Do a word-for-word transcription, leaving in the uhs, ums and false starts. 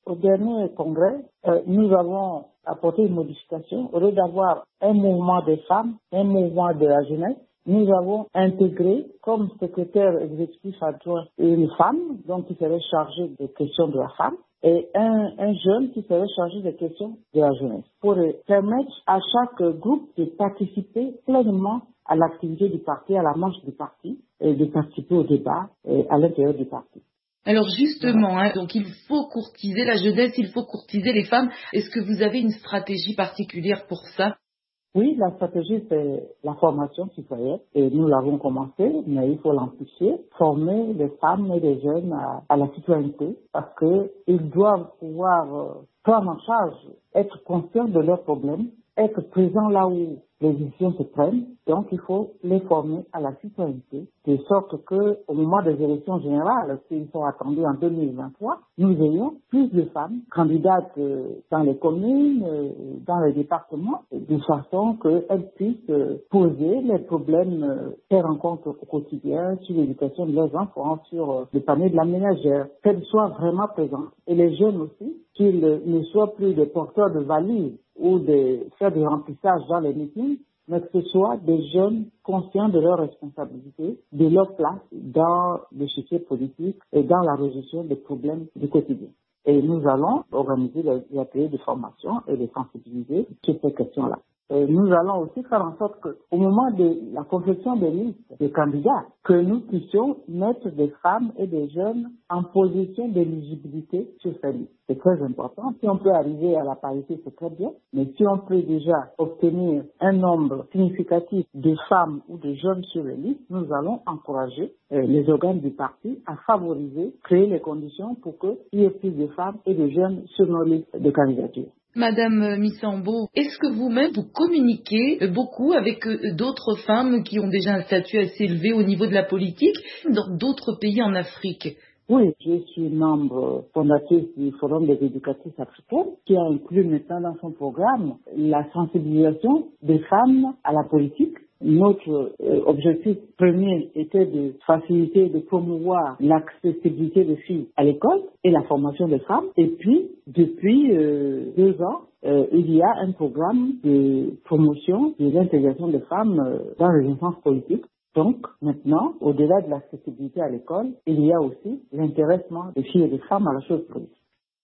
Au dernier congrès, euh, nous avons apporté une modification. Au lieu d'avoir un mouvement des femmes, un mouvement de la jeunesse, nous avons intégré comme secrétaire exécutif adjoint une femme, donc qui serait chargée des questions de la femme, et un, un jeune qui serait chargé des questions de la jeunesse, pour permettre à chaque groupe de participer pleinement à l'activité du parti, à la marche du parti, et de participer au débat et à l'intérieur du parti. Alors justement, hein, donc il faut courtiser la jeunesse, il faut courtiser les femmes. Est-ce que vous avez une stratégie particulière pour ça? Oui, la stratégie, c'est la formation citoyenne et nous l'avons commencé, mais il faut l'amplifier, former les femmes et les jeunes à, à la citoyenneté parce qu'ils doivent pouvoir euh, prendre en charge, être conscients de leurs problèmes, être présents là où les décisions se prennent. Donc, il faut les former à la citoyenneté, de sorte que, au moment des élections générales, qui sont attendues en deux mille vingt-trois, nous ayons plus de femmes candidates euh, dans les communes, euh, dans les départements, de façon qu'elles puissent euh, poser les problèmes euh, qu'elles rencontrent au quotidien sur l'éducation de leurs enfants, sur euh, le panier de la ménagère, qu'elles soient vraiment présentes. Et les jeunes aussi, qu'ils ne soient plus des porteurs de valises ou de faire des remplissages dans les meetings, mais que ce soit des jeunes conscients de leurs responsabilités, de leur place dans le soutien politique et dans la résolution des problèmes du quotidien. Et nous allons organiser les ateliers de formation et de sensibiliser sur ces questions-là. Et nous allons aussi faire en sorte qu'au moment de la confection des listes de candidats, que nous puissions mettre des femmes et des jeunes en position d'éligibilité sur ces listes. C'est très important. Si on peut arriver à la parité, c'est très bien. Mais si on peut déjà obtenir un nombre significatif de femmes ou de jeunes sur les listes, nous allons encourager euh, les organes du parti à favoriser, créer les conditions pour qu'il y ait plus de femmes et de jeunes sur nos listes de candidature. Madame Missambo, est-ce que vous-même vous communiquez beaucoup avec d'autres femmes qui ont déjà un statut assez élevé au niveau de la politique dans d'autres pays en Afrique? Oui, je suis membre fondatrice du Forum des éducatrices africaines qui a inclus maintenant dans son programme la sensibilisation des femmes à la politique. Notre euh, objectif premier était de faciliter, de promouvoir l'accessibilité des filles à l'école et la formation des femmes. Et puis, depuis euh, deux ans, euh, il y a un programme de promotion de l'intégration des femmes euh, dans les instances politiques. Donc, maintenant, au-delà de l'accessibilité à l'école, il y a aussi l'intéressement des filles et des femmes à la chose politique.